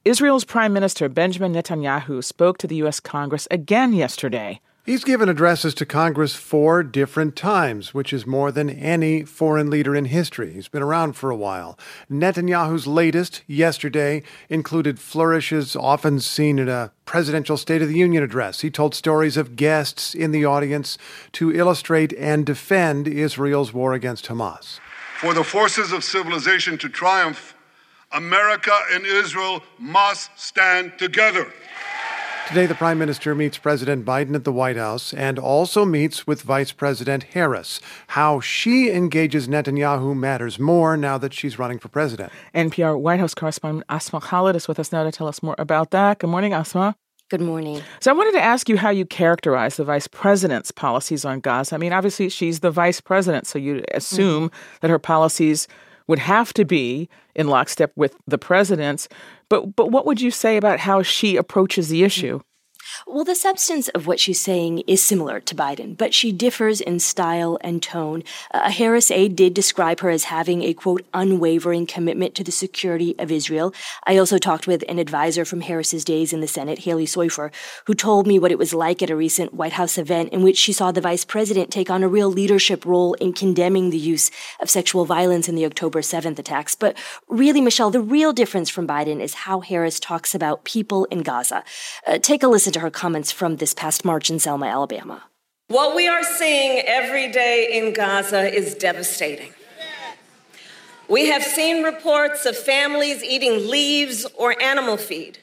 Israel's Prime Minister Benjamin Netanyahu spoke to the U.S. Congress again yesterday. He's given addresses to Congress 4 different times, which is more than any foreign leader in history. He's been around for a while. Netanyahu's latest, yesterday, included flourishes often seen in a presidential State of the Union address. He told stories of guests in the audience to illustrate and defend Israel's war against Hamas. For the forces of civilization to triumph, America and Israel must stand together. Today, the Prime Minister meets President Biden at the White House and also meets with Vice President Harris. How she engages Netanyahu matters more now that she's running for president. NPR White House correspondent Asma Khalid is with us now to tell us more about that. Good morning, Asma. Good morning. So I wanted to ask you how you characterize the vice president's policies on Gaza. I mean, obviously, she's the vice president, so you assume that her policies would have to be in lockstep with the president's. But what would you say about how she approaches the issue? Well, the substance of what she's saying is similar to Biden, but she differs in style and tone. A Harris aide did describe her as having a, quote, unwavering commitment to the security of Israel. I also talked with an advisor from Harris's days in the Senate, Haley Soifer, who told me what it was like at a recent White House event in which she saw the vice president take on a real leadership role in condemning the use of sexual violence in the October 7th attacks. But really, Michelle, the real difference from Biden is how Harris talks about people in Gaza. Take a listen to her comments from this past March in Selma, Alabama. What we are seeing every day in Gaza is devastating. We have seen reports of families eating leaves or animal feed,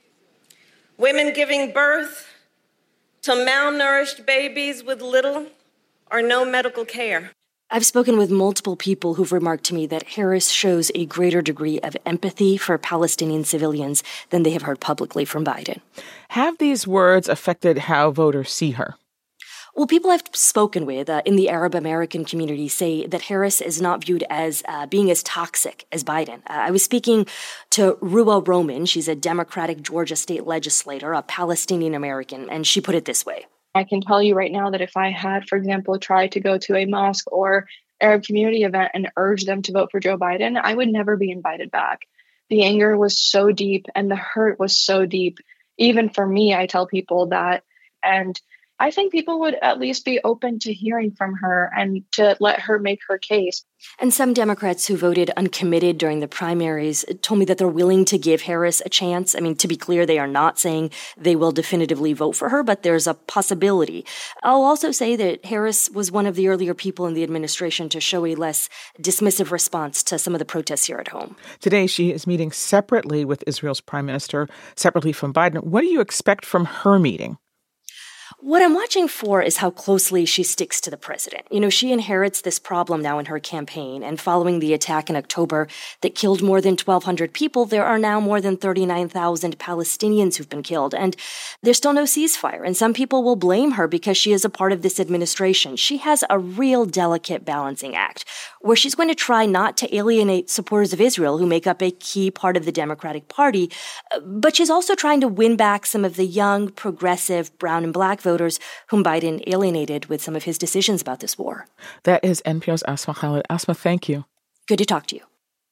women giving birth to malnourished babies with little or no medical care. I've spoken with multiple people who've remarked to me that Harris shows a greater degree of empathy for Palestinian civilians than they have heard publicly from Biden. Have these words affected how voters see her? Well, people I've spoken with in the Arab American community say that Harris is not viewed as being as toxic as Biden. I was speaking to Ruwa Roman. She's a Democratic Georgia state legislator, a Palestinian American, and she put it this way. I can tell you right now that if I had, for example, tried to go to a mosque or Arab community event and urge them to vote for Joe Biden, I would never be invited back. The anger was so deep and the hurt was so deep. Even for me, I tell people that. And I think people would at least be open to hearing from her and to let her make her case. And some Democrats who voted uncommitted during the primaries told me that they're willing to give Harris a chance. I mean, to be clear, they are not saying they will definitively vote for her, but there's a possibility. I'll also say that Harris was one of the earlier people in the administration to show a less dismissive response to some of the protests here at home. Today, she is meeting separately with Israel's prime minister, separately from Biden. What do you expect from her meeting? What I'm watching for is how closely she sticks to the president. You know, she inherits this problem now in her campaign, and following the attack in October that killed more than 1,200 people, there are now more than 39,000 Palestinians who've been killed, and there's still no ceasefire, and some people will blame her because she is a part of this administration. She has a real delicate balancing act, where she's going to try not to alienate supporters of Israel who make up a key part of the Democratic Party, but she's also trying to win back some of the young, progressive, brown and black voters whom Biden alienated with some of his decisions about this war. That is NPR's Asma Khalid. Asma, thank you. Good to talk to you.